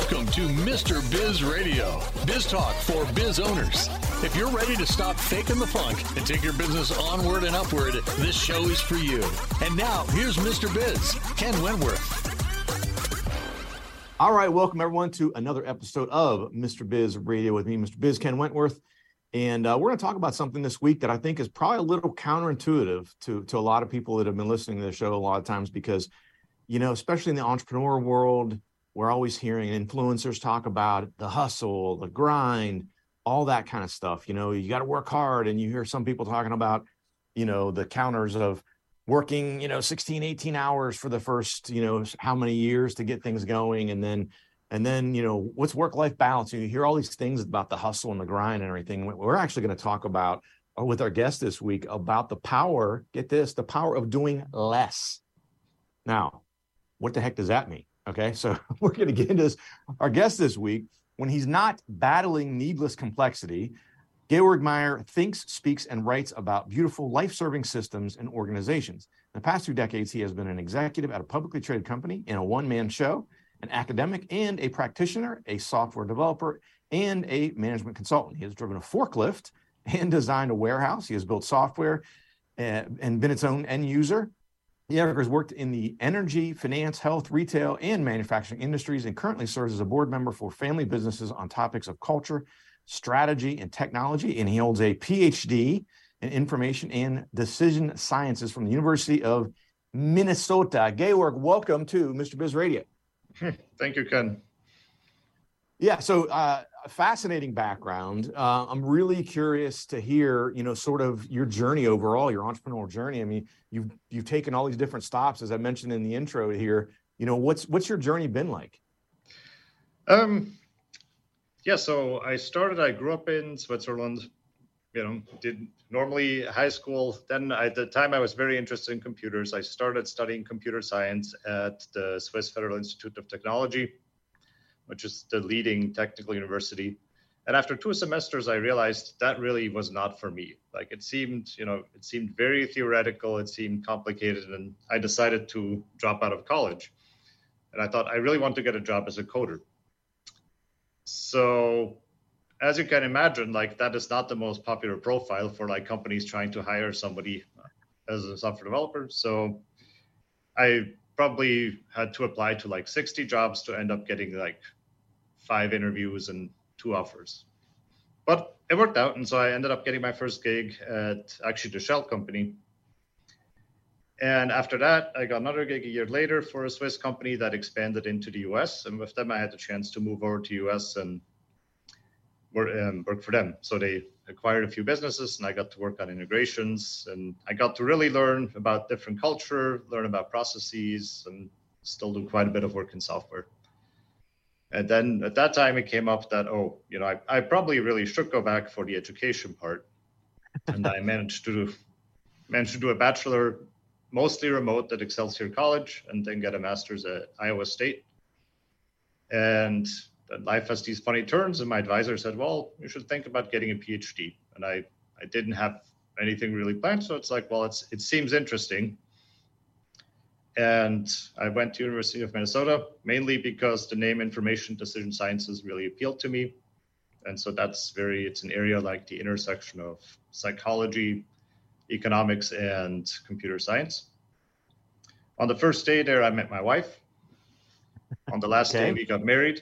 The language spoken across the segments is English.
Welcome to Mr. Biz Radio, biz talk for biz owners. If you're ready to stop faking the funk and take your business onward and upward, this show is for you. And now, here's Mr. Biz, Ken Wentworth. All right, welcome everyone to another episode of Mr. Biz Radio with me, Mr. Biz, Ken Wentworth. And we're going to talk about something this week that I think is probably a little counterintuitive to a lot of people that have been listening to the show a lot of times because, you know, especially in the entrepreneur world, we're always hearing influencers talk about the hustle, the grind, all that kind of stuff. You know, you got to work hard, and you hear some people talking about, you know, the counters of working, you know, 16, 18 hours for the first, you know, how many years to get things going. And then, you know, what's work-life balance? You hear all these things about the hustle and the grind and everything. We're actually going to talk about, with our guest this week, about the power, get this, the power of doing less. Now, what the heck does that mean? Okay, so we're going to get into this. Our guest this week, when he's not battling needless complexity, Georg Meyer thinks, speaks, and writes about beautiful, life-serving systems and organizations. In the past 2 decades, he has been an executive at a publicly traded company, in a one-man show, an academic and a practitioner, a software developer, and a management consultant. He has driven a forklift and designed a warehouse. He has built software and been its own end user. Georg has worked in the energy, finance, health, retail, and manufacturing industries, and currently serves as a board member for family businesses on topics of culture, strategy, and technology. And he holds a PhD in information and decision sciences from the University of Minnesota. Georg, welcome to Mr. Biz Radio. Thank you, Ken. Yeah, so a fascinating background. I'm really curious to hear, you know, sort of your journey overall, your entrepreneurial journey. I mean, you've taken all these different stops, as I mentioned in the intro here. You know, what's your journey been like? Yeah, so I grew up in Switzerland, you know, did normally high school. Then at the time I was very interested in computers. I started studying computer science at the Swiss Federal Institute of Technology, which is the leading technical university. And after 2 semesters, I realized that really was not for me. Like it seemed very theoretical. It seemed complicated. And I decided to drop out of college. And I thought I really want to get a job as a coder. So as you can imagine, like that is not the most popular profile for like companies trying to hire somebody as a software developer. So I probably had to apply to like 60 jobs to end up getting like 5 interviews and 2 offers. But it worked out. And so I ended up getting my first gig at actually the Shell company. And after that, I got another gig a year later for a Swiss company that expanded into the US. And with them, I had the chance to move over to US and work for them. So they acquired a few businesses and I got to work on integrations, and I got to really learn about different culture, learn about processes, and still do quite a bit of work in software. And then at that time it came up that, I probably really should go back for the education part. And I managed to do a bachelor, mostly remote, at Excelsior College, and then get a master's at Iowa State. And life has these funny turns, and my advisor said, well, you should think about getting a PhD. And I didn't have anything really planned, so it's like, well, it seems interesting. And I went to University of Minnesota, mainly because the name Information Decision Sciences really appealed to me. And so it's an area like the intersection of psychology, economics, and computer science. On the first day there, I met my wife. On the last day, we got married.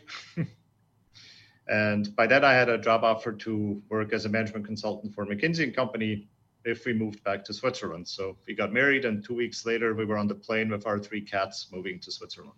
And by then I had a job offer to work as a management consultant for McKinsey & Company if we moved back to Switzerland. So we got married, and 2 weeks later, we were on the plane with our 3 cats moving to Switzerland.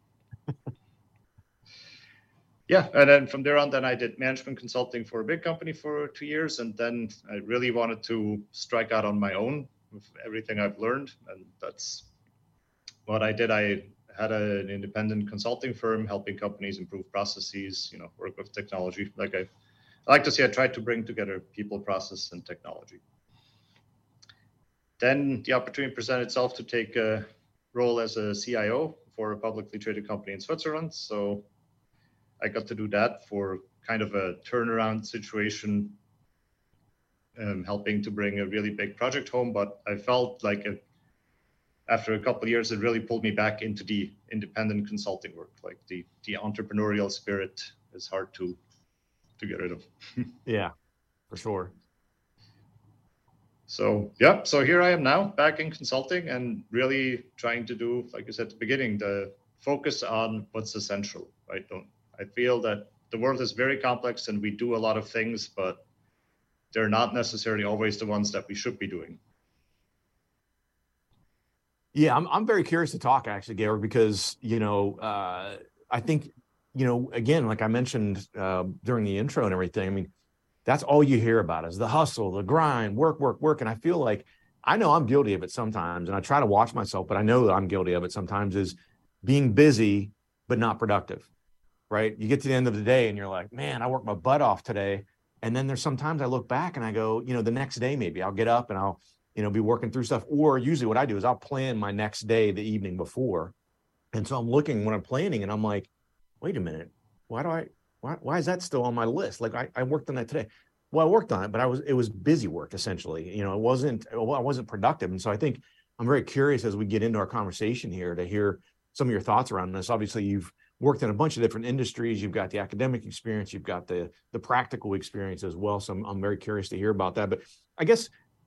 Yeah, and then from there on, then I did management consulting for a big company for 2 years. And then I really wanted to strike out on my own with everything I've learned. And that's what I did. I had an independent consulting firm helping companies improve processes, work with technology. Like I like to say, I tried to bring together people, process, and technology. Then the opportunity presented itself to take a role as a CIO for a publicly traded company in Switzerland. So I got to do that for kind of a turnaround situation, helping to bring a really big project home. But I felt like after a couple of years, it really pulled me back into the independent consulting work. Like the entrepreneurial spirit is hard to get rid of. Yeah, for sure. So yeah, so here I am now back in consulting and really trying to do, like I said at the beginning, the focus on what's essential. I feel that the world is very complex and we do a lot of things, but they're not necessarily always the ones that we should be doing. Yeah, I'm very curious to talk actually, Georg, because, I think, again, like I mentioned during the intro and everything, I mean, that's all you hear about is the hustle, the grind, work. And I feel like, I know I'm guilty of it sometimes, and I try to watch myself, but I know that I'm guilty of it sometimes, is being busy, but not productive, right? You get to the end of the day and you're like, man, I worked my butt off today. And then there's sometimes I look back and I go, the next day, maybe I'll get up and I'll, be working through stuff. Or usually what I do is I'll plan my next day the evening before. And so I'm looking when I'm planning and I'm like, wait a minute, why is that still on my list? Like I worked on that today. Well, I worked on it, but it was busy work essentially. I wasn't productive. And so I think I'm very curious as we get into our conversation here to hear some of your thoughts around this. Obviously you've worked in a bunch of different industries. You've got the academic experience, you've got the practical experience as well. So I'm very curious to hear about that. But I guess,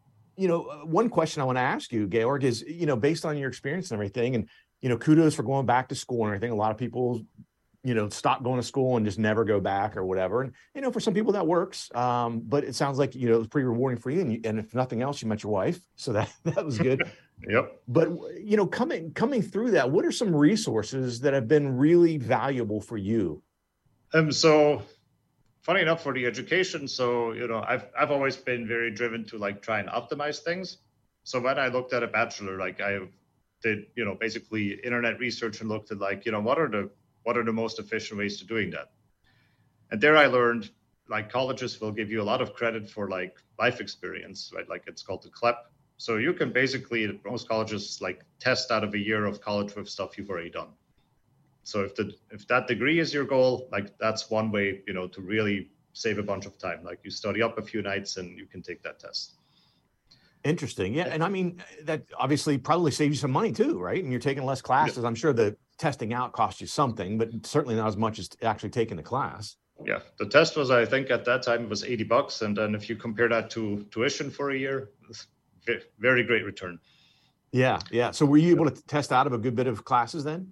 one question I want to ask you, Georg, is, based on your experience and everything, and, kudos for going back to school and everything. A lot of people, stop going to school and just never go back or whatever. And, for some people that works. But it sounds like, it was pretty rewarding for you. And if nothing else, you met your wife. So that was good. Yep. But, coming through that, what are some resources that have been really valuable for you? So funny enough, for the education, so, I've always been very driven to try and optimize things. So when I looked at a bachelor, I did, basically internet research and looked at what are the most efficient ways to doing that. And there I learned colleges will give you a lot of credit for life experience, right? It's called the CLEP. So you can basically, most colleges test out of a year of college with stuff you've already done. So if that degree is your goal, that's one way, to really save a bunch of time. You study up a few nights and you can take that test. Interesting. Yeah. And I mean, that obviously probably saves you some money too, right? And you're taking less classes. Yeah. I'm sure the testing out costs you something, but certainly not as much as actually taking the class. Yeah. The test was, I think at that time it was $80. And then if you compare that to tuition for a year, very great return. Yeah. Yeah. So were you able to test out of a good bit of classes then?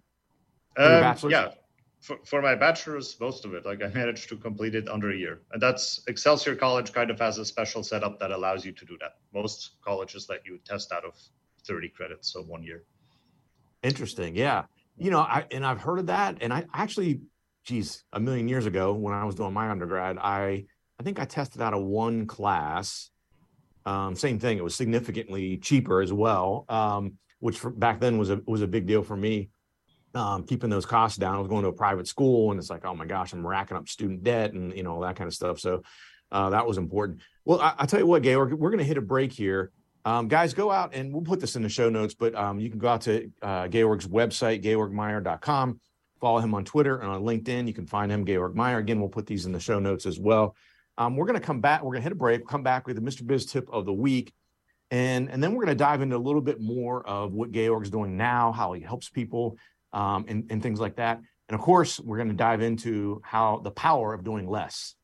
Yeah. For my bachelor's, most of it, I managed to complete it under a year. And that's Excelsior College kind of has a special setup that allows you to do that. Most colleges let you test out of 30 credits, so 1 year. Interesting. Yeah. I've heard of that. And I actually, a million years ago when I was doing my undergrad, I think I tested out of one class. Same thing. It was significantly cheaper as well, which back then was a big deal for me. Keeping those costs down. I was going to a private school and it's like, oh my gosh, I'm racking up student debt and, all that kind of stuff. So that was important. Well, I'll tell you what, Georg, we're going to hit a break here. Guys, go out and we'll put this in the show notes, but you can go out to Georg's website, georgmeyer.com, follow him on Twitter and on LinkedIn. You can find him, Georg Meyer. Again, we'll put these in the show notes as well. We're going to come back. We're going to hit a break, come back with the Mr. Biz tip of the week. And then we're going to dive into a little bit more of what Georg's doing now, how he helps people, and things like that. And of course, we're going to dive into how the power of doing less.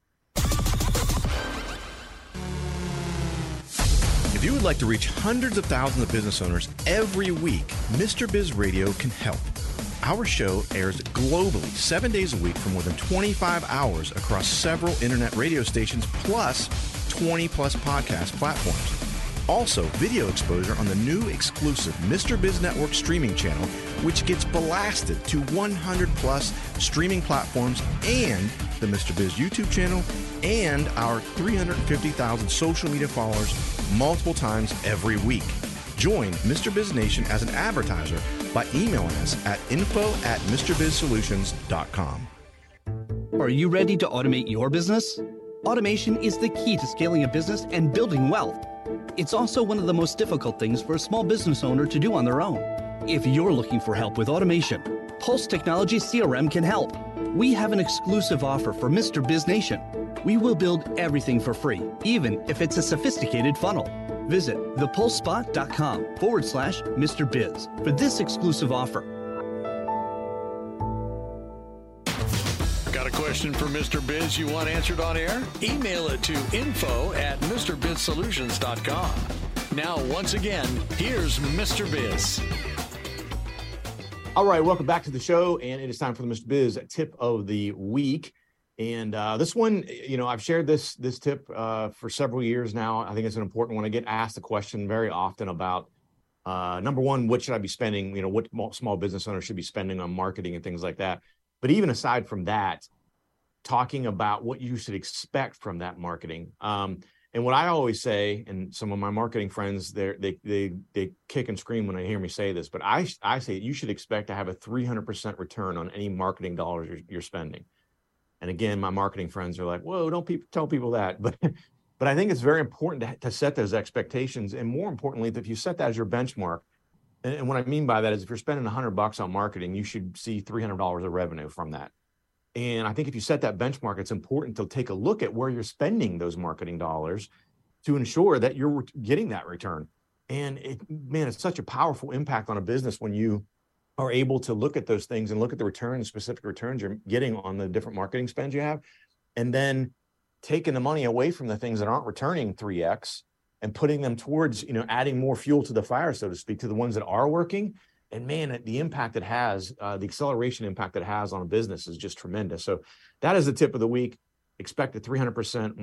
If you would like to reach hundreds of thousands of business owners every week, Mr. Biz Radio can help. Our show airs globally 7 days a week for more than 25 hours across several internet radio stations, plus 20 plus podcast platforms. Also, video exposure on the new exclusive Mr. Biz Network streaming channel, which gets blasted to 100 plus streaming platforms, and the Mr. Biz YouTube channel, and our 350,000 social media followers multiple times every week. Join Mr. Biz Nation as an advertiser by emailing us at info@MrBizSolutions.com. Are you ready to automate your business? Automation is the key to scaling a business and building wealth. It's also one of the most difficult things for a small business owner to do on their own. If you're looking for help with automation, Pulse Technology CRM can help. We have an exclusive offer for Mr. Biz Nation. We will build everything for free, even if it's a sophisticated funnel. Visit thepulsespot.com/Mr. Biz for this exclusive offer. Got a question for Mr. Biz you want answered on air? Email it to info@MrBizSolutions.com. Now, once again, here's Mr. Biz. All right, welcome back to the show, and it is time for the Mr. Biz tip of the week. And this one, I've shared this tip for several years now. I think it's an important one. I get asked the question very often about, number one, what should I be spending? What small business owners should be spending on marketing and things like that. But even aside from that, talking about what you should expect from that marketing. And what I always say, and some of my marketing friends, they kick and scream when they hear me say this, but I say you should expect to have a 300% return on any marketing dollars you're spending. And again, my marketing friends are like, whoa, don't tell people that. But I think it's very important to set those expectations. And more importantly, if you set that as your benchmark, and what I mean by that is if you're spending $100 on marketing, you should see $300 of revenue from that. And I think if you set that benchmark, it's important to take a look at where you're spending those marketing dollars to ensure that you're getting that return. And it's such a powerful impact on a business when you are able to look at those things and look at the returns, specific returns you're getting on the different marketing spends you have, and then taking the money away from the things that aren't returning 3X and putting them towards, adding more fuel to the fire, so to speak, to the ones that are working. And man, the impact it has, the acceleration impact it has on a business is just tremendous. So that is the tip of the week. Expect a 300%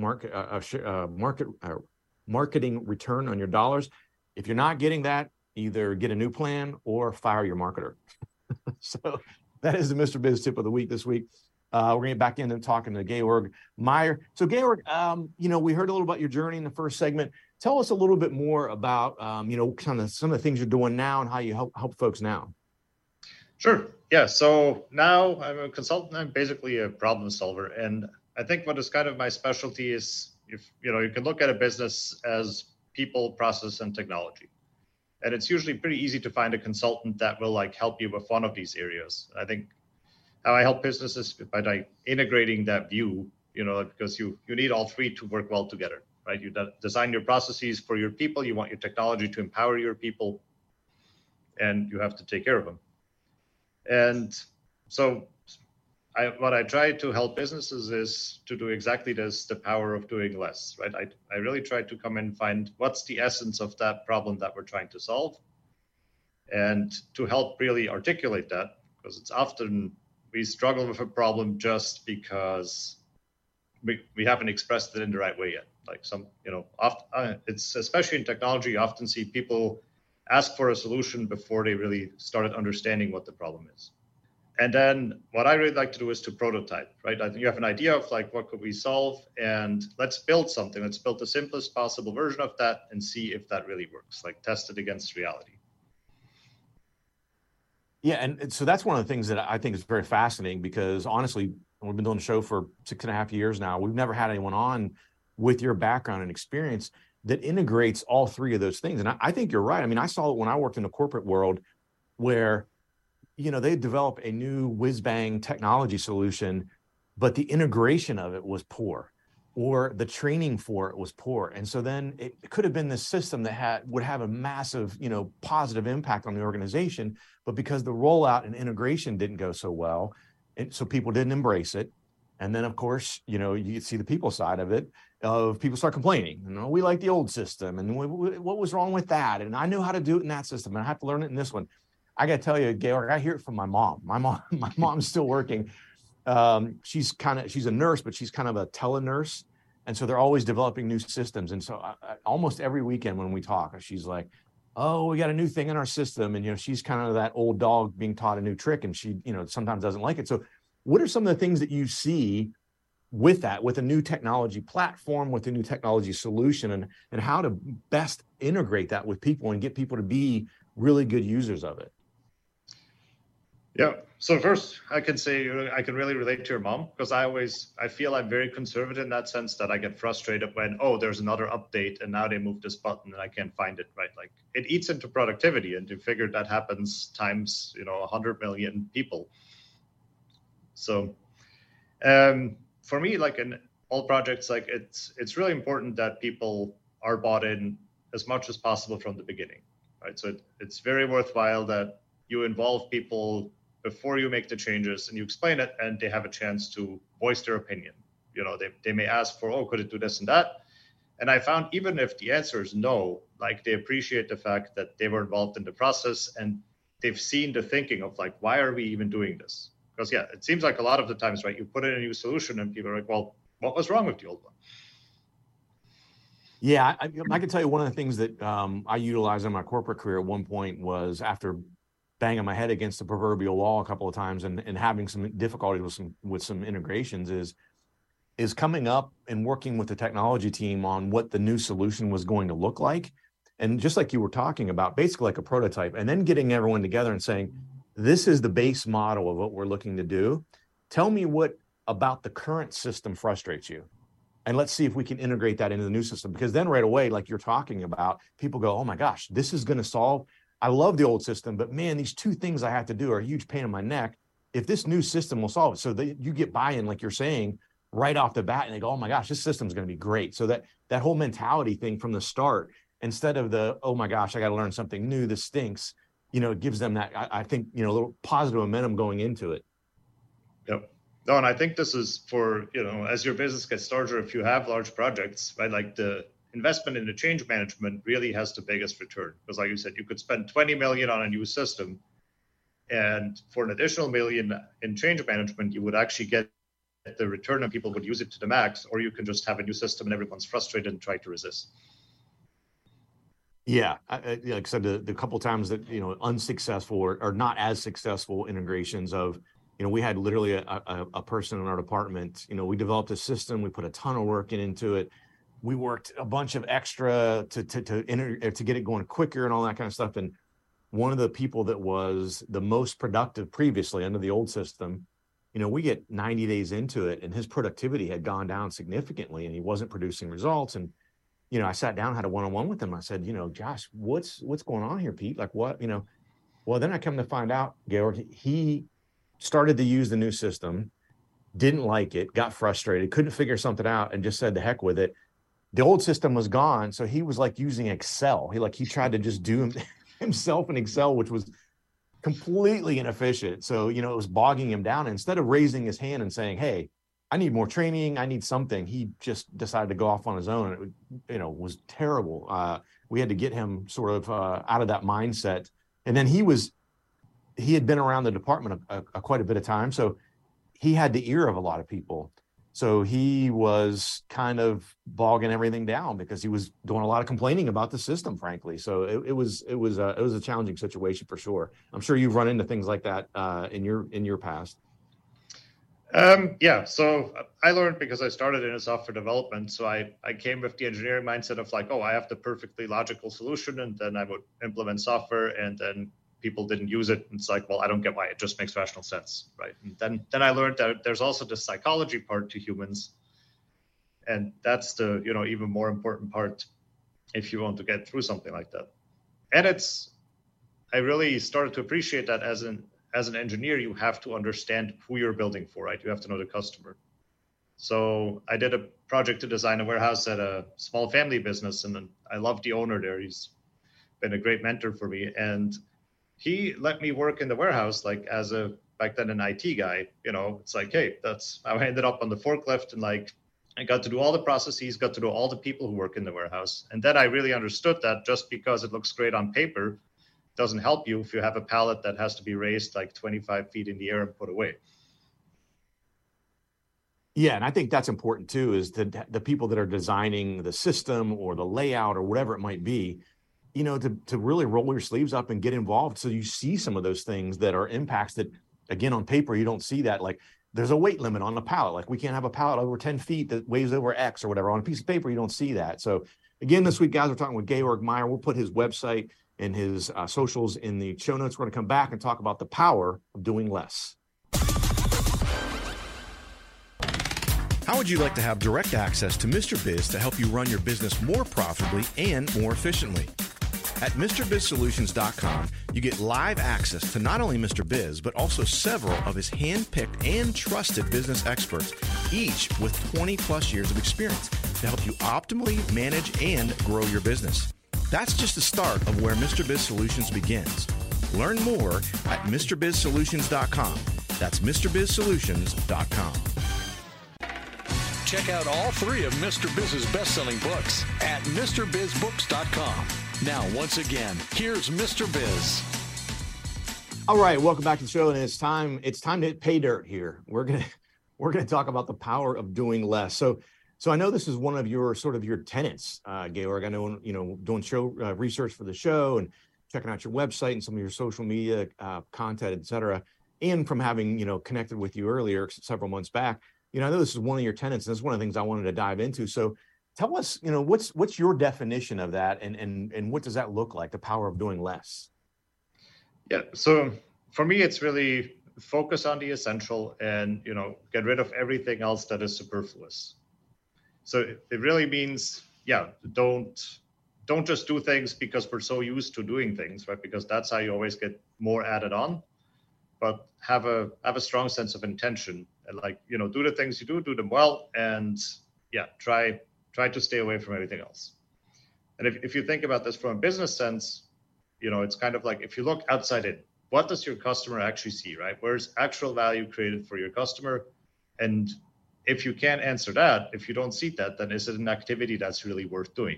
marketing return on your dollars. If you're not getting that, either get a new plan or fire your marketer. So that is the Mr. Biz tip of the week this week. We're going to get back into talking to Georg Meyer. So Georg, we heard a little about your journey in the first segment. Tell us a little bit more about, kind of some of the things you're doing now and how you help folks now. Sure. Yeah. So now I'm a consultant. I'm basically a problem solver. And I think what is kind of my specialty is, if you can look at a business as people, process, and technology. And it's usually pretty easy to find a consultant that will help you with one of these areas. I think how I help businesses by integrating that view, because you need all three to work well together, right? You design your processes for your people. You want your technology to empower your people, and you have to take care of them. And so what I try to help businesses is to do exactly this, the power of doing less, right? I really try to come and find what's the essence of that problem that we're trying to solve, and to help really articulate that, because it's often we struggle with a problem just because we haven't expressed it in the right way yet. It's especially in technology, you often see people ask for a solution before they really started understanding what the problem is. And then what I really like to do is to prototype, right? I think you have an idea of what could we solve, and let's build something. Let's build the simplest possible version of that and see if that really works, test it against reality. Yeah. And so that's one of the things that I think is very fascinating, because honestly, we've been doing the show for 6.5 years now. We've never had anyone on with your background and experience that integrates all three of those things. And I think you're right. I mean, I saw it when I worked in the corporate world where, they develop a new whiz-bang technology solution, but the integration of it was poor, or the training for it was poor. And so then it could have been this system that would have a massive, positive impact on the organization, but because the rollout and integration didn't go so well, and so people didn't embrace it. And then, of course, you see the people side of it, of people start complaining. We like the old system, and what was wrong with that? And I knew how to do it in that system, and I have to learn it in this one. I got to tell you, Georg, I hear it from my mom. My mom's still working. She's a nurse, but she's kind of a tele-nurse. And so they're always developing new systems. And so almost every weekend when we talk, she's like, oh, we got a new thing in our system. And, she's kind of that old dog being taught a new trick, and she, sometimes doesn't like it. So what are some of the things that you see with that, with a new technology platform, with a new technology solution, and how to best integrate that with people and get people to be really good users of it? Yeah. So first, I can say I can really relate to your mom, because I feel I'm very conservative in that sense, that I get frustrated when, there's another update and now they move this button and I can't find it, right? It eats into productivity, and you figure that happens times, 100 million people. So for me, in all projects, it's really important that people are bought in as much as possible from the beginning, right? So it's very worthwhile that you involve people before you make the changes and you explain it, and they have a chance to voice their opinion. You know, they may ask for, oh, could it do this and that? And I found even if the answer is no, like they appreciate the fact that they were involved in the process and they've seen the thinking of like, why are we even doing this? Because yeah, it seems like a lot of the times, right, you put in a new solution and people are like, well, what was wrong with the old one? Yeah, I can tell you one of the things that I utilized in my corporate career at one point was after banging my head against the proverbial wall a couple of times and having some difficulty with some integrations is coming up and working with the technology team on what the new solution was going to look like. And just like you were talking about, basically like a prototype, and then getting everyone together and saying, this is the base model of what we're looking to do. Tell me what about the current system frustrates you. And let's see if we can integrate that into the new system. Because then right away, like you're talking about, people go, oh my gosh, this is going to solve. I love the old system, but man, these two things I have to do are a huge pain in my neck. If this new system will solve it, so that you get buy-in, like you're saying, right off the bat, and they go, oh my gosh, this system's going to be great. So that whole mentality thing from the start, instead of the, oh my gosh, I got to learn something new, this stinks, you know, it gives them that, I think, you know, a little positive momentum going into it. Yep. No, and I think this is for, you know, as your business gets larger, if you have large projects, right, like the investment in the change management really has the biggest return. Because like you said, you could spend 20 million on a new system, and for an additional $1 million in change management, you would actually get the return and people would use it to the max, or you can just have a new system and everyone's frustrated and try to resist. Yeah, like I said, the couple of times that, you know, unsuccessful or not as successful integrations of, you know, we had literally a person in our department, you know, we developed a system, we put a ton of work into it. We worked a bunch of extra to get it going quicker and all that kind of stuff. And one of the people that was the most productive previously under the old system, you know, we get 90 days into it and his productivity had gone down significantly and he wasn't producing results. And, you know, I sat down, had a one-on-one with him. I said, you know, Josh, what's going on here, Pete? Like what, you know? Well, then I come to find out, Georg, he started to use the new system, didn't like it, got frustrated, couldn't figure something out, and just said the heck with it. The old system was gone, so he was like using Excel. He tried to just do himself in Excel, which was completely inefficient. So, you know, it was bogging him down. And instead of raising his hand and saying, hey, I need more training, I need something, he just decided to go off on his own. And it, you know, was terrible. We had to get him sort of out of that mindset. And then he had been around the department quite a bit of time. So he had the ear of a lot of people. So he was kind of bogging everything down because he was doing a lot of complaining about the system, frankly. So it was a challenging situation for sure. I'm sure you've run into things like that in your past. Yeah. So I learned because I started in software development. So I came with the engineering mindset of like, oh, I have the perfectly logical solution, and then I would implement software, and then people didn't use it. It's like, well, I don't get why. It just makes rational sense, right? And then I learned that there's also the psychology part to humans, and that's the, you know, even more important part if you want to get through something like that. And I really started to appreciate that as an engineer, you have to understand who you're building for, right? You have to know the customer. So I did a project to design a warehouse at a small family business, and I love the owner there. He's been a great mentor for me, and he let me work in the warehouse, like as back then an IT guy. You know, it's like, hey, that's how I ended up on the forklift, and like I got to do all the processes, got to know all the people who work in the warehouse. And then I really understood that just because it looks great on paper doesn't help you if you have a pallet that has to be raised like 25 feet in the air and put away. Yeah, and I think that's important too, is that the people that are designing the system or the layout or whatever it might be, you know, to really roll your sleeves up and get involved so you see some of those things that are impacts that, again, on paper, you don't see that. Like there's a weight limit on the pallet. Like we can't have a pallet over 10 feet that weighs over X or whatever. On a piece of paper, you don't see that. So again, this week, guys, we're talking with Georg Meyer. We'll put his website and his socials in the show notes. We're going to come back and talk about the power of doing less. How would you like to have direct access to Mr. Biz to help you run your business more profitably and more efficiently? At MrBizSolutions.com, you get live access to not only Mr. Biz, but also several of his hand-picked and trusted business experts, each with 20-plus years of experience to help you optimally manage and grow your business. That's just the start of where Mr. Biz Solutions begins. Learn more at MrBizSolutions.com. That's MrBizSolutions.com. Check out all three of Mr. Biz's best-selling books at MrBizBooks.com. Now, once again, here's Mr. Biz. All right, welcome back to the show, and it's time to pay dirt here. We're gonna talk about the power of doing less. So I know this is one of your tenets, Georg. I know, doing show research for the show and checking out your website and some of your social media content, et cetera, and from having, connected with you earlier several months back, I know this is one of your tenets, and this is one of the things I wanted to dive into. So tell us, what's your definition of that, and what does that look like, the power of doing less? Yeah, so for me, it's really focus on the essential and, get rid of everything else that is superfluous. So it really means, don't just do things because we're so used to doing things, right? Because that's how you always get more added on. But have a strong sense of intention and do the things you do them well, and try to stay away from everything else. And if you think about this from a business sense, it's kind of like if you look outside in, what does your customer actually see, right? Where's actual value created for your customer? And if you can't answer that, if you don't see that, then is it an activity that's really worth doing?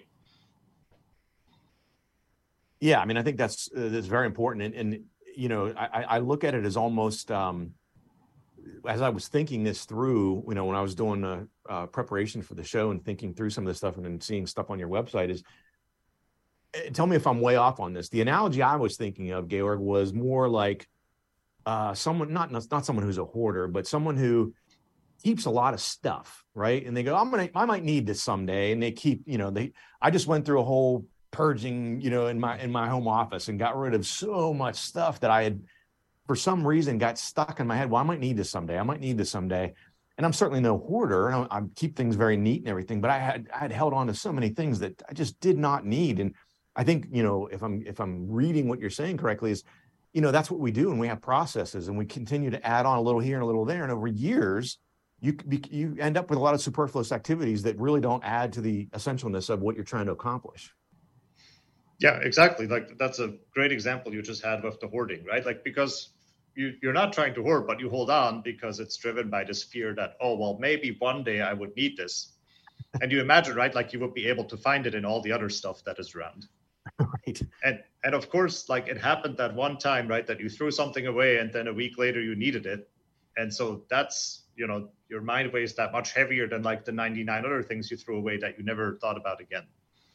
Yeah, I mean, I think that's very important. And I look at it as almost, as I was thinking this through, when I was doing preparation for the show and thinking through some of this stuff and then seeing stuff on your website is, tell me if I'm way off on this. The analogy I was thinking of, Georg, was more like someone, not someone who's a hoarder, but someone who keeps a lot of stuff, right? And they go, I might need this someday. And they keep, I just went through a whole purging, in my home office and got rid of so much stuff that I had, for some reason, got stuck in my head. Well, I might need this someday. And I'm certainly no hoarder. I keep things very neat and everything, but I had held on to so many things that I just did not need. And I think, if I'm reading what you're saying correctly, is, that's what we do, and we have processes, and we continue to add on a little here and a little there, and over years, you end up with a lot of superfluous activities that really don't add to the essentialness of what you're trying to accomplish. Yeah, exactly. That's a great example you just had with the hoarding, right? Because you're not trying to hoard, but you hold on because it's driven by this fear that, maybe one day I would need this. And you imagine, right, you would be able to find it in all the other stuff that is around. Right. And of course, it happened that one time, right, that you threw something away and then a week later you needed it. And so that's, your mind weighs that much heavier than the 99 other things you threw away that you never thought about again.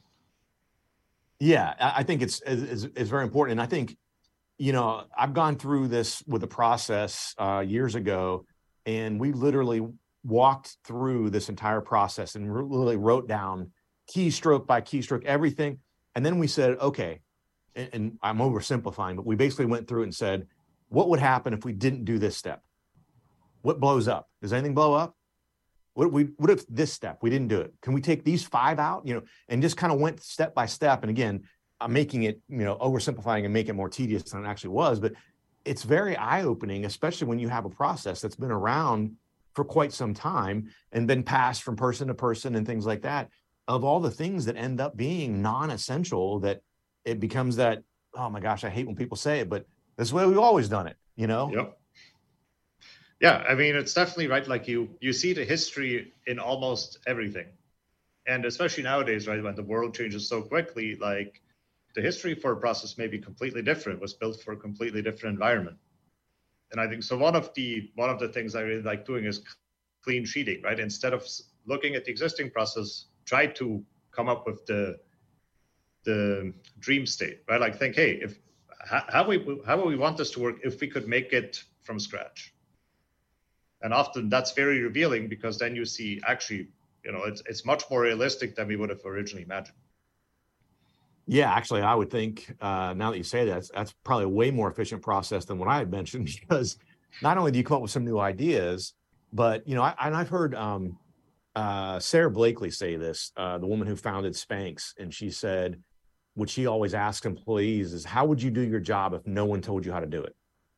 Yeah, I think it's very important. And I think, I've gone through this with a process years ago, and we literally walked through this entire process and really wrote down keystroke by keystroke, everything. And then we said, okay, and I'm oversimplifying, but we basically went through it and said, what would happen if we didn't do this step? What blows up? Does anything blow up? What if this step, we didn't do it? Can we take these 5 out? And just kind of went step by step. And again, I'm making it, oversimplifying and make it more tedious than it actually was. But it's very eye-opening, especially when you have a process that's been around for quite some time and been passed from person to person and things like that, of all the things that end up being non-essential, that it becomes that, oh my gosh, I hate when people say it, but this is the way we've always done it, Yep. Yeah, I mean, it's definitely right. You see the history in almost everything. And especially nowadays, right, when the world changes so quickly, the history for a process may be completely different, was built for a completely different environment. And I think so one of the things I really like doing is clean sheeting, right? Instead of looking at the existing process, try to come up with the dream state, right? Think, hey, how would we want this to work if we could make it from scratch? And often that's very revealing, because then you see actually, it's much more realistic than we would have originally imagined. Yeah, actually, I would think now that you say that, that's probably a way more efficient process than what I had mentioned, because not only do you come up with some new ideas, but, I've heard Sarah Blakely say this, the woman who founded Spanx, and she said, what she always asks employees is, how would you do your job if no one told you how to do it?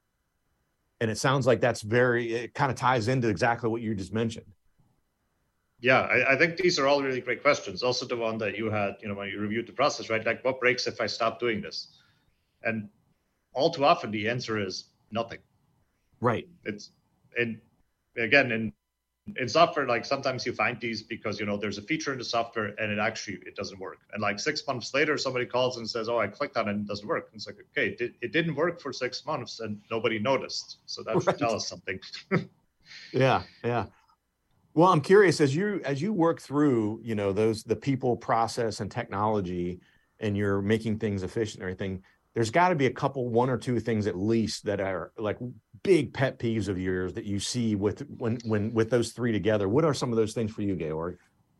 And it sounds like it kind of ties into exactly what you just mentioned. Yeah, I think these are all really great questions. Also, the one that you had, when you reviewed the process, right? Like, what breaks if I stop doing this? And all too often, the answer is nothing. Right. In software, like sometimes you find these because, there's a feature in the software and it doesn't work. And like 6 months later, somebody calls and says, oh, I clicked on it and it doesn't work. And it's like, okay, it didn't work for 6 months and nobody noticed. So that should tell us something. Yeah. Well, I'm curious, as you work through, the people, process, and technology, and you're making things efficient and everything, there's got to be one or two things at least that are like big pet peeves of yours that you see with those three together. What are some of those things for you, Georg?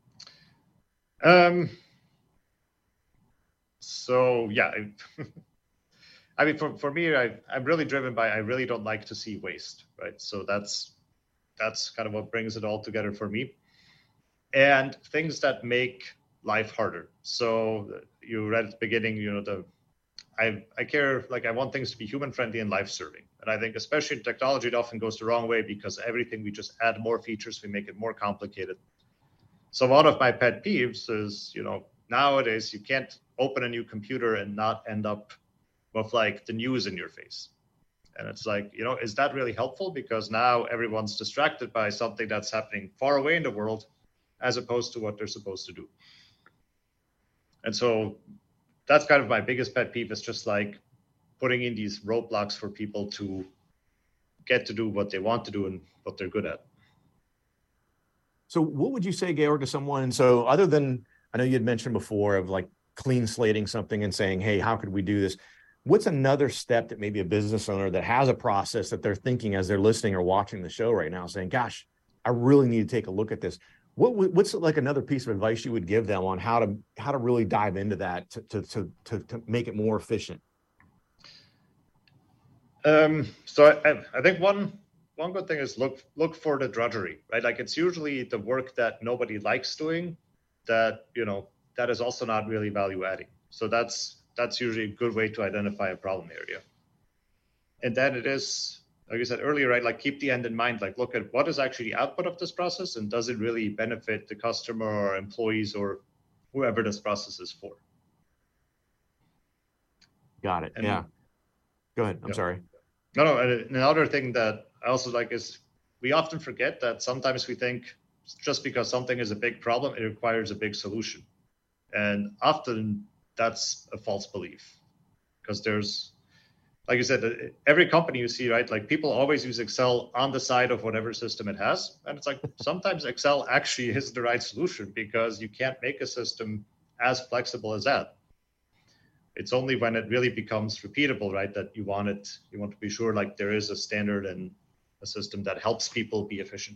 So yeah, I mean, for me, I'm really driven by, I really don't like to see waste, right? So that's kind of what brings it all together for me. And things that make life harder. So you read at the beginning, I care, like I want things to be human friendly and life serving. And I think especially in technology, it often goes the wrong way because everything, we just add more features, we make it more complicated. So one of my pet peeves is, nowadays you can't open a new computer and not end up with like the news in your face. And it's like, is that really helpful? Because now everyone's distracted by something that's happening far away in the world as opposed to what they're supposed to do. And so that's kind of my biggest pet peeve, is just like putting in these roadblocks for people to get to do what they want to do and what they're good at. So what would you say, Georg, to someone? So other than, I know you had mentioned before of like clean slating something and saying, hey, how could we do this? What's another step that maybe a business owner that has a process that they're thinking as they're listening or watching the show right now saying, gosh, I really need to take a look at this. What's like another piece of advice you would give them on how to really dive into that to make it more efficient? So I think one good thing is look for the drudgery, right? Like it's usually the work that nobody likes doing that, that is also not really value adding. So that's usually a good way to identify a problem area. And then it is, like I said earlier, right? Like keep the end in mind, like look at what is actually the output of this process and does it really benefit the customer or employees or whoever this process is for. Got it. And, yeah. Go ahead. I'm sorry. No. And another thing that I also like is we often forget that sometimes we think just because something is a big problem, it requires a big solution. And often that's a false belief because there's, like you said, every company you see, right? Like people always use Excel on the side of whatever system it has. And it's like sometimes Excel actually is the right solution because you can't make a system as flexible as that. It's only when it really becomes repeatable, right, that you want to be sure like there is a standard and a system that helps people be efficient.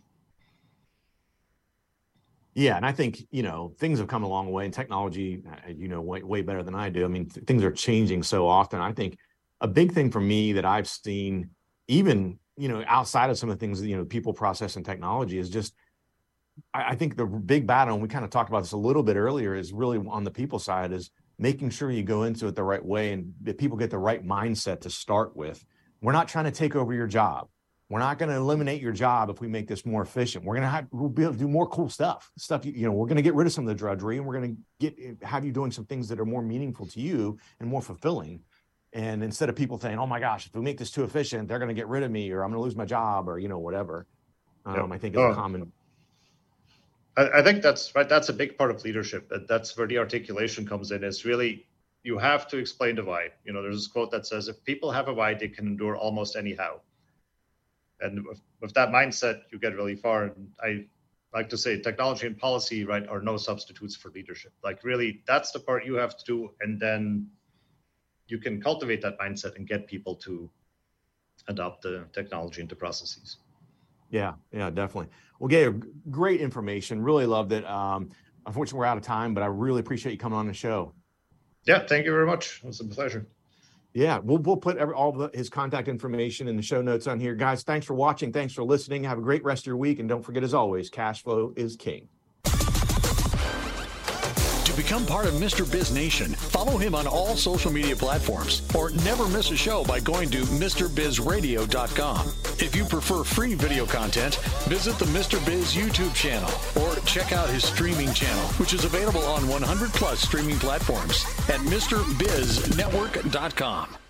Yeah, and I think, things have come a long way in technology, way better than I do. I mean, things are changing so often. I think a big thing for me that I've seen, even, outside of some of the things, people, process, and technology is just, I think the big battle, and we kind of talked about this a little bit earlier, is really on the people side is making sure you go into it the right way and that people get the right mindset to start with. We're not trying to take over your job. We're not going to eliminate your job if we make this more efficient. We'll be able to do more cool stuff. We're going to get rid of some of the drudgery, and we're going to have you doing some things that are more meaningful to you and more fulfilling. And instead of people saying, "Oh my gosh, if we make this too efficient, they're going to get rid of me, or I'm going to lose my job, or whatever." I think it's a common. I think that's right. That's a big part of leadership. That's where the articulation comes in. Is really you have to explain the why. There's this quote that says, "If people have a why, they can endure almost any how." And with that mindset, you get really far. And I like to say technology and policy, right, are no substitutes for leadership. Like really, that's the part you have to do. And then you can cultivate that mindset and get people to adopt the technology into processes. Yeah, definitely. Well, Georg, great information. Really loved it. Unfortunately, we're out of time, but I really appreciate you coming on the show. Yeah, thank you very much. It was a pleasure. Yeah, we'll put his contact information in the show notes on here. Guys, thanks for watching. Thanks for listening. Have a great rest of your week. And don't forget, as always, cash flow is king. To become part of Mr. Biz Nation, follow him on all social media platforms or never miss a show by going to MrBizRadio.com. If you prefer free video content, visit the Mr. Biz YouTube channel or check out his streaming channel, which is available on 100 plus streaming platforms at MrBizNetwork.com.